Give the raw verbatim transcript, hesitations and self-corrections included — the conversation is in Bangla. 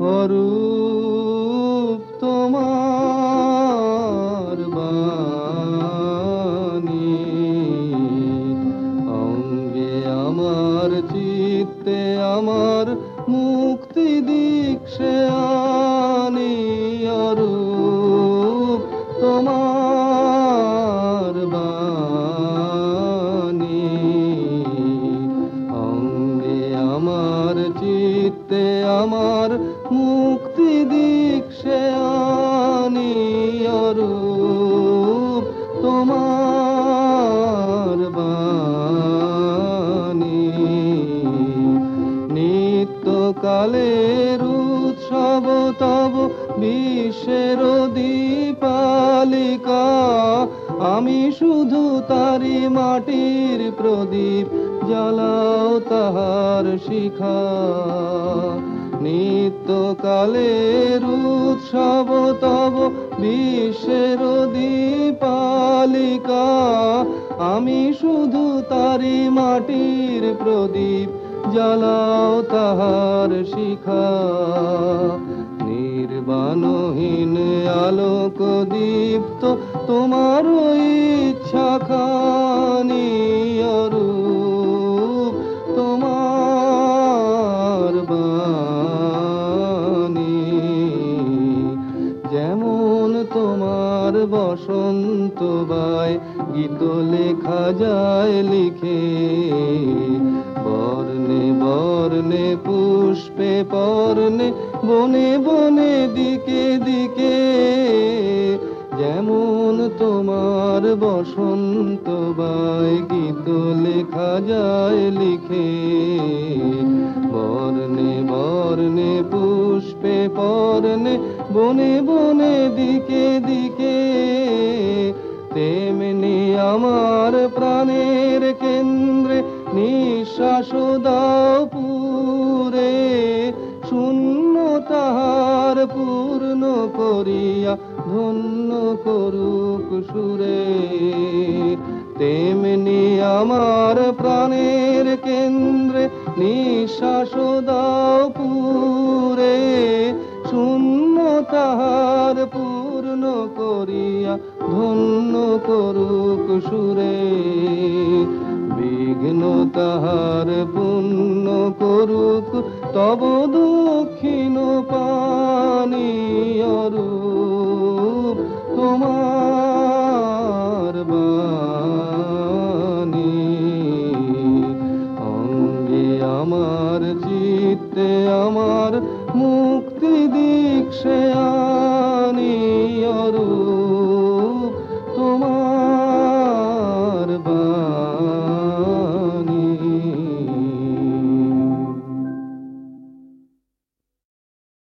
অরূপ তোমার বাণী, অঙ্গে আমার চিত্তে আমার মুক্তি দীক্ষে আনি। অরূপ তোমার বাণী, অঙ্গে আমার চিত্তে আমার মুক্তি দীক্ষে আনি। অরূপ তোমার বাণী, নিত্যকালের উৎসব তব বিশ্বের দীপালিকা, আমি শুধু তারি মাটির প্রদীপ, জ্বালাও তাহার শিখা। নিত্যকালের উৎসব তব বিশ্বের দীপালিকা, আমি শুধু তারি মাটির প্রদীপ, জ্বালাও তাহার শিখা। নির্বাণহীন আলোক দীপ্ত তোমার ইচ্ছা খানি। অরূপ তোমার বাণী, যেমন তোমার বসন্ত বায় গীত লেখা যায় লিখে, বর্ণে বর্ণে পুষ্পে পর্ণে বনে বনে দিকে দিকে, যেমন তোমার বসন্ত বায় গীত লেখা যায় লিখে, বর্ণে বর্ণে পুষ্পে পর্ণে বনে বনে দিকে দিকে, তেমনি আমার প্রাণের কেন্দ্রে নিঃশ্বাস দাও পুরে, শূন্য তাহার পূর্ণ করিয়া ধন্য করুক সুরে। তেমনি আমার প্রাণের কেন্দ্রে নিঃশ্বাস দাও পুরে, শূন্য তাহার পূর্ণ করিয়া ধন্য করুক সুরে। বিঘ্ন তাহার পূর্ণ করুক তব দক্ষিণ পানি। অরূপ তোমার বাণী, অঙ্গে আমার চিত্তে আমার মুক্তি দি